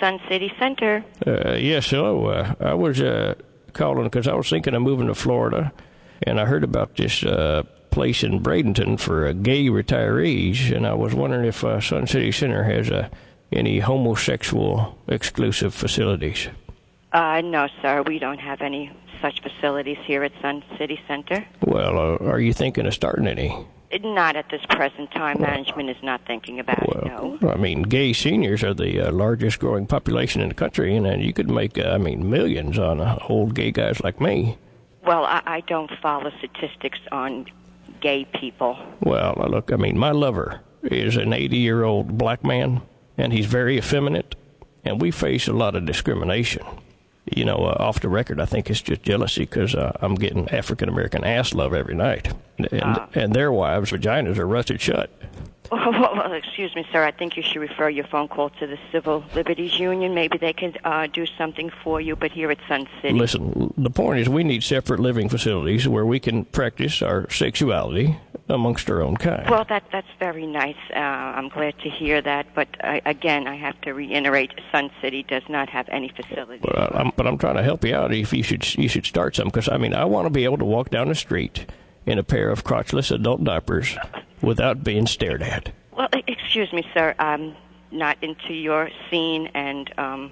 Sun City Center. Yes, hello. I was calling because I was thinking of moving to Florida, and I heard about this place in Bradenton for gay retirees, and I was wondering if Sun City Center has any homosexual exclusive facilities. No, sir. We don't have any such facilities here at Sun City Center. Well, are you thinking of starting any? Not at this present time. Management is not thinking about it, no. I mean, gay seniors are the largest growing population in the country, and you could make, millions on old gay guys like me. Well, I don't follow statistics on gay people. Well, look, my lover is an 80-year-old black man, and he's very effeminate, and we face a lot of discrimination. You know, off the record, I think it's just jealousy because I'm getting African-American ass love every night. And their wives' vaginas are rusted shut. Well, excuse me, sir. I think you should refer your phone call to the Civil Liberties Union. Maybe they can do something for you, but here at Sun City. Listen, the point is we need separate living facilities where we can practice our sexuality amongst our own kind. Well, that's very nice. I'm glad to hear that. But, again, I have to reiterate, Sun City does not have any facilities. But I'm trying to help you out. If you should start some, because, I want to be able to walk down the street in a pair of crotchless adult diapers without being stared at. Well, excuse me, sir. I'm not into your scene, and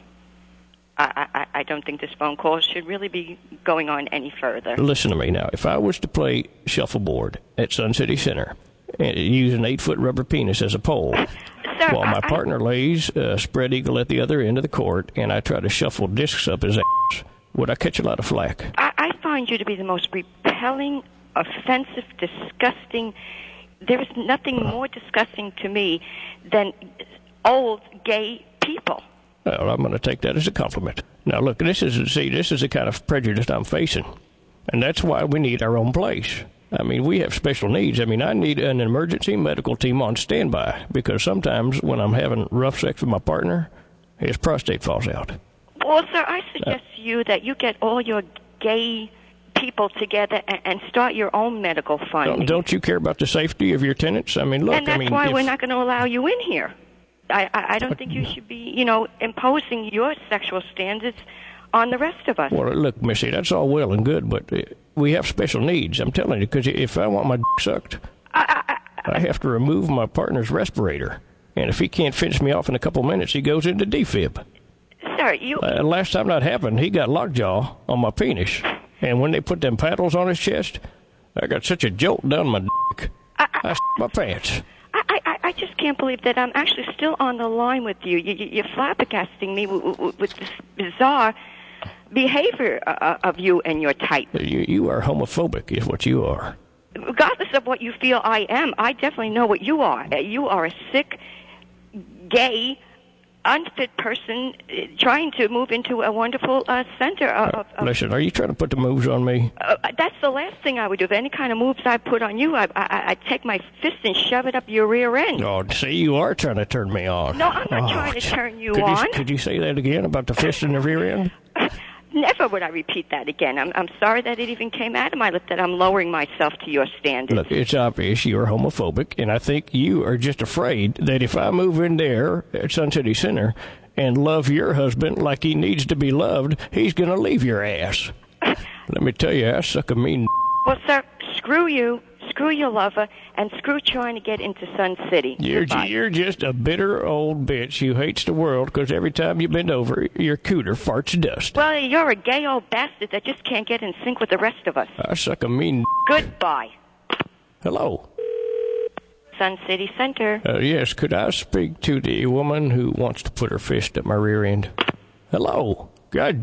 I don't think this phone call should really be going on any further. Listen to me now. If I was to play shuffleboard at Sun City Center and use an 8-foot rubber penis as a pole, sir, while my partner lays spread eagle at the other end of the court, and I try to shuffle discs up his ass, would I catch a lot of flack? I find you to be the most repelling, offensive, disgusting. There is nothing more disgusting to me than old gay people. Well, I'm going to take that as a compliment. Now, look, this is the kind of prejudice I'm facing, and that's why we need our own place. We have special needs. I need an emergency medical team on standby because sometimes when I'm having rough sex with my partner, his prostate falls out. Well, sir, I suggest to you that you get all your gay people together and start your own medical fund. Don't you care about the safety of your tenants? Look, and that's why we're not going to allow you in here. I don't think you should be, imposing your sexual standards on the rest of us. Well, look, Missy, that's all well and good, but we have special needs. I'm telling you, because if I want my sucked, I have to remove my partner's respirator. And if he can't finish me off in a couple minutes, he goes into defib. Sir, last time that happened, he got lockjaw on my penis. And when they put them paddles on his chest, I got such a jolt down my dick. I my pants. I just can't believe that I'm actually still on the line with you. You're flabbergasting me with this bizarre behavior of you and your type. You are homophobic, is what you are. Regardless of what you feel I am, I definitely know what you are. You are a sick, gay, unfit person trying to move into a wonderful center. Listen, are you trying to put the moves on me? That's the last thing I would do. If any kind of moves I put on you, I'd take my fist and shove it up your rear end. Oh, see, you are trying to turn me on. No, I'm not trying to turn you on. Could you say that again about the fist in the rear end? Never would I repeat that again. I'm sorry that it even came out of my lips that I'm lowering myself to your standards. Look, it's obvious you're homophobic, and I think you are just afraid that if I move in there at Sun City Center and love your husband like he needs to be loved, he's going to leave your ass. Let me tell you, I suck a mean... Well, sir, screw you, screw your lover, and screw trying to get into Sun City. You're just a bitter old bitch who hates the world because every time you bend over, your cooter farts dust. Well, you're a gay old bastard that just can't get in sync with the rest of us. I suck a mean... Goodbye. Hello. Sun City Center. Yes, could I speak to the woman who wants to put her fist at my rear end? Hello. God